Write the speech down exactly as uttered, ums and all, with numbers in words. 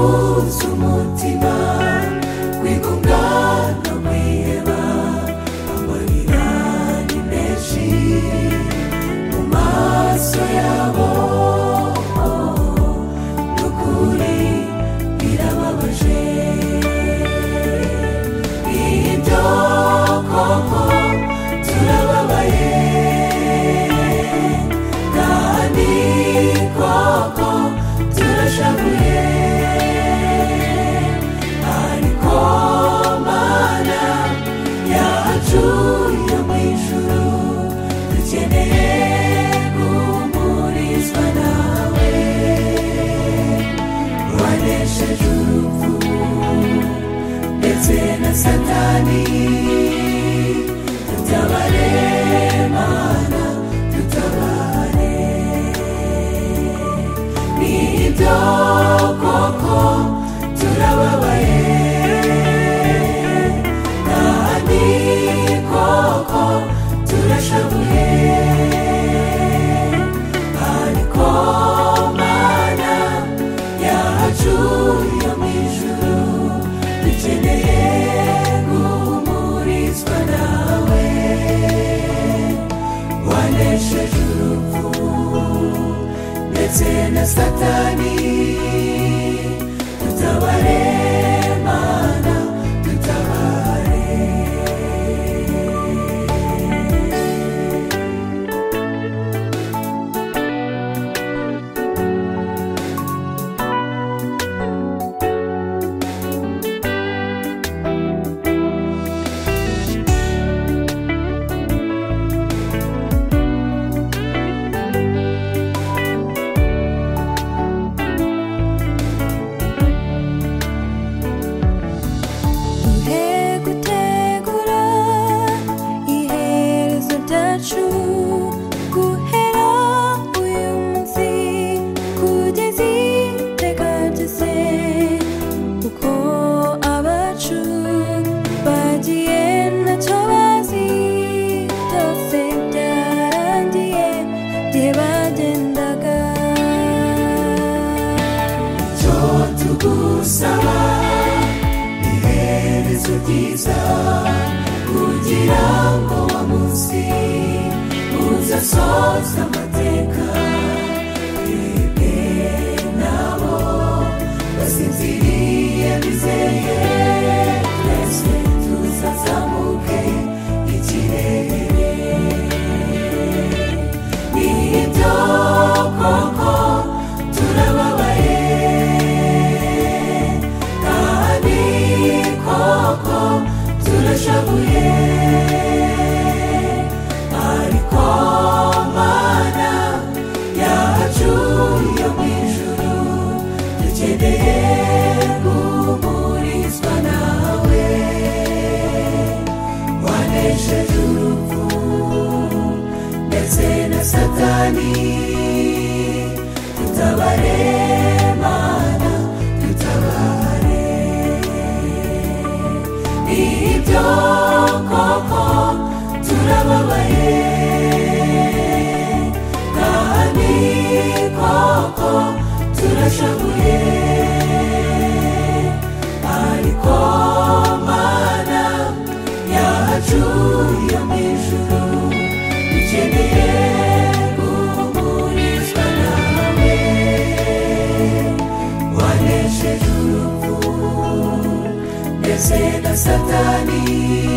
guhuza umutima kwigunga no kwiheba amarira ni menshi mu maso yabo n'ukuri birababaje ibyo koko turababaye kandi koko turashavuye ariko Mana yacu yo mu ijuru dukeneye guhumurizwa nawe wanesheje urupfu ndetse na Satani tutabare Mana tutabare nibyo koko turababaye kandi koko turashavuye ariko Mana yacu yo mu ijuru dukeneye guhumurizwa nawe wanesheje urupfu ndetse na Satani tutabare Mana tutabare tugusaba iherezo ryiza kugira ngo wa munsi uzasoza amateka twebwe nabo basinziriye bizeye twese tuzazamuke ikirere nibyo koko turababaye koko turashavuye ariko Mana yacu yo mu ijuru dukeneye guhumurizwa nawe wanesheje urupfu ndetse na Satani tutabare Mana tutabare nibyo koko turababaye kandi koko turashavuye ariko Mana yacu yo mu ijuru dukeneye guhumurizwa nawe wanesheje urupfu ndetse na Satani